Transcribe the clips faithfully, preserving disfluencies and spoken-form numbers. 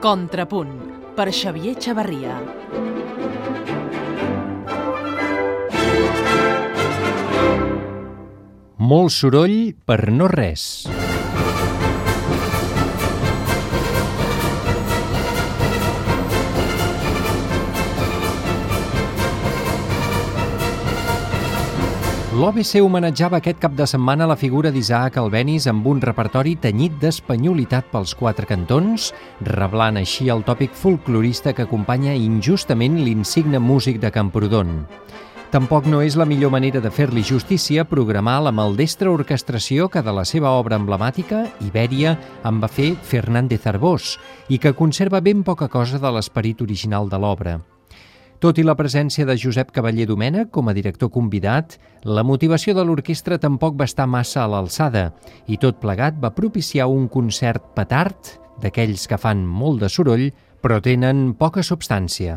Contrapunt, per Xavier Chavarria. Molt soroll per no res. L'O B C homenatjava aquest cap de setmana la figura d'Isaac Albéniz amb un repertori tenyit d'espanyolitat pels quatre cantons, reblant així el tòpic folclorista que acompanya injustament l'insigne músic de Camprodon. Tampoc no és la millor manera de fer-li justícia programar la maldestra orquestració que de la seva obra emblemàtica, Ibèria, en va fer Fernández Arbós i que conserva ben poca cosa de l'esperit original de l'obra. Tot i la presència de Josep Cavaller Domènech com a director convidat, la motivació de l'orquestra tampoc va estar massa a l'alçada i tot plegat va propiciar un concert petard d'aquells que fan molt de soroll però tenen poca substància.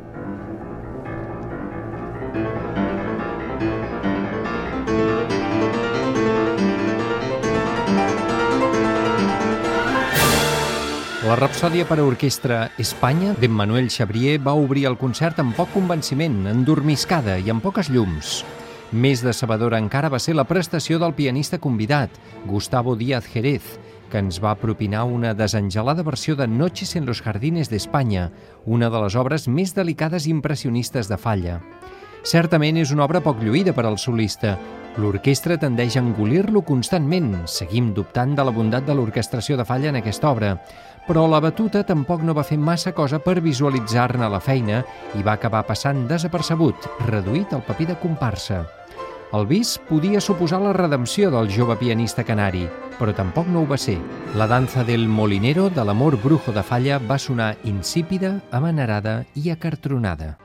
La rapsòdia per a orquestra Espanya d'Emmanuel Chabrier va obrir el concert amb poc convenciment, endormiscada i amb poques llums. Més decebedora encara va ser la prestació del pianista convidat, Gustavo Díaz Jerez, que ens va propinar una desangelada versió de Noches en los Jardines de España, una de les obres més delicades i impressionistes de Falla. Certament és una obra poc lluïda per al solista. L'orquestra tendeix a engolir-lo constantment. Seguim dubtant de la bondat de l'orquestració de Falla en aquesta obra. Però la batuta tampoc no va fer massa cosa per visualitzar-ne la feina i va acabar passant desapercebut, reduït al paper de comparsa. El bis podia suposar la redempció del jove pianista canari, però tampoc no ho va ser. La danza del molinero de l'amor brujo de Falla va sonar insípida, amanerada i acartronada.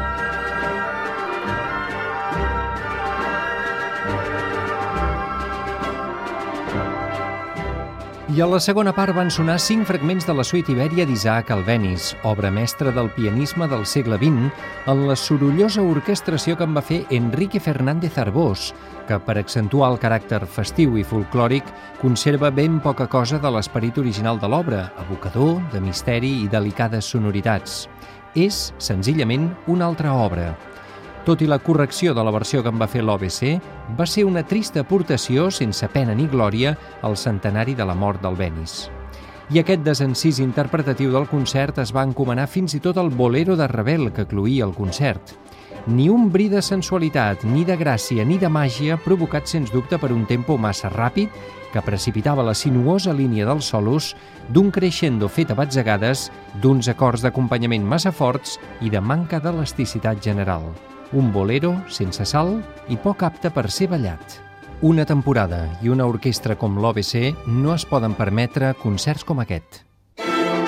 I a la segona part van sonar cinc fragments de la suite Ibèria d'Isaac Albéniz, obra mestra del pianisme del segle vint, en la sorollosa orquestració que en va fer Enrique Fernández Arbós, que per accentuar el caràcter festiu i folclòric conserva ben poca cosa de l'esperit original de l'obra, evocador, de misteri i delicades sonoritats. És, senzillament, una altra obra. Tot i la correcció de la versió que en va fer l'O B C, va ser una trista aportació sense pena ni glòria al centenari de la mort d'Albéniz. I aquest desencís interpretatiu del concert es va encomanar fins i tot al bolero de Ravel que cloïa el concert. Ni un bri de sensualitat, ni de gràcia, ni de màgia, provocat sens dubte per un tempo massa ràpid que precipitava la sinuosa línia dels solos, d'un crescendo fet a batzegades, d'uns acords d'acompanyament massa forts i de manca d'elasticitat general. Un bolero sense sal i poc apte per ser ballat. Una temporada i una orquestra com l'O B C no es poden permetre concerts com aquest.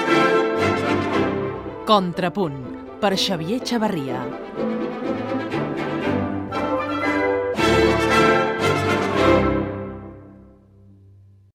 Contrapunt, per Xavier Chavarria.